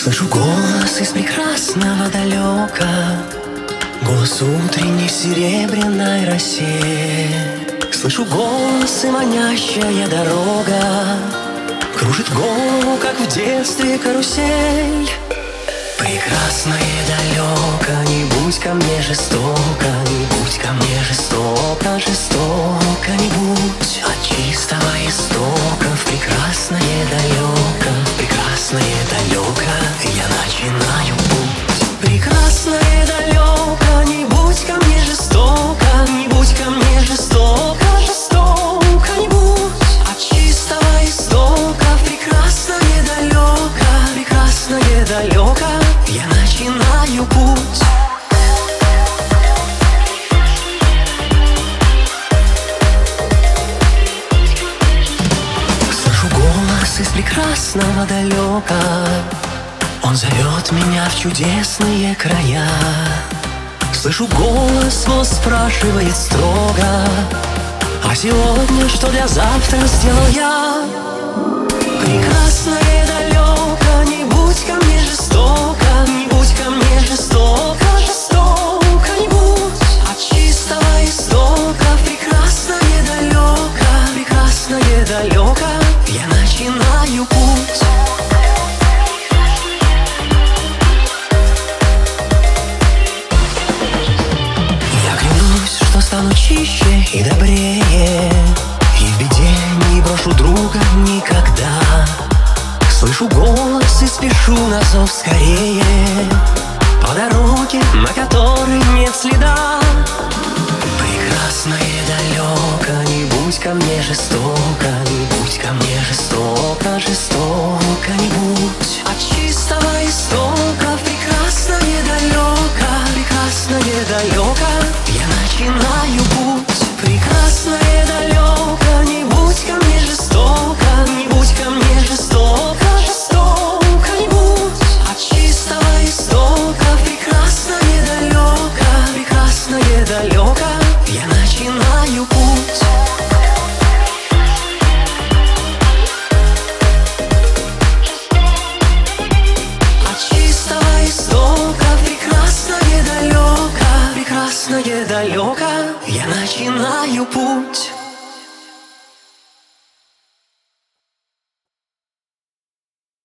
Слышу голос из прекрасного далека, голос утренней в серебряной росе. Слышу голос и манящая дорога кружит голову, как в детстве карусель. Прекрасное далеко, не будь ко мне жестоко, не будь ко мне жестоко, жестоко не будь. От чистого истока в прекрасное далеко, в прекрасное далеко я начинаю путь. Прекрасное далеко, не будь ко мне жестоко, не будь ко мне жестоко, жестоко не будь. От чистого истока в прекрасное далеко, прекрасное далеко я начинаю путь. Слышу голос из прекрасного далека, он зовет меня в чудесные края. Слышу голос, он спрашивает строго: а сегодня что для завтра сделал я? Прекрасное далеко, не будь ко мне жестоко, не будь ко мне жестоко, жестоко не будь. От чистого истока в прекрасное далеко, прекрасное далеко я начинаю путь. Я клянусь, что стану чище и добрее, и в беде не брошу друга никогда. Слышу голос и спешу на зов скорее, по дороге, на которой нет следа. Прекрасное далеко, не будь ко мне жестоко, не будь ко мне жестоко, жестоко не будь. От чистого истока в прекрасное далеко, прекрасное далеко я начинаю путь. Прекрасное далеко, не будь ко мне жестоко, не будь ко мне жестоко, жестоко не будь. От чистого истока в прекрасное далеко, прекрасное далеко я начинаю путь. От чистого истока в прекрасное далеко, прекрасное далеко я начинаю путь.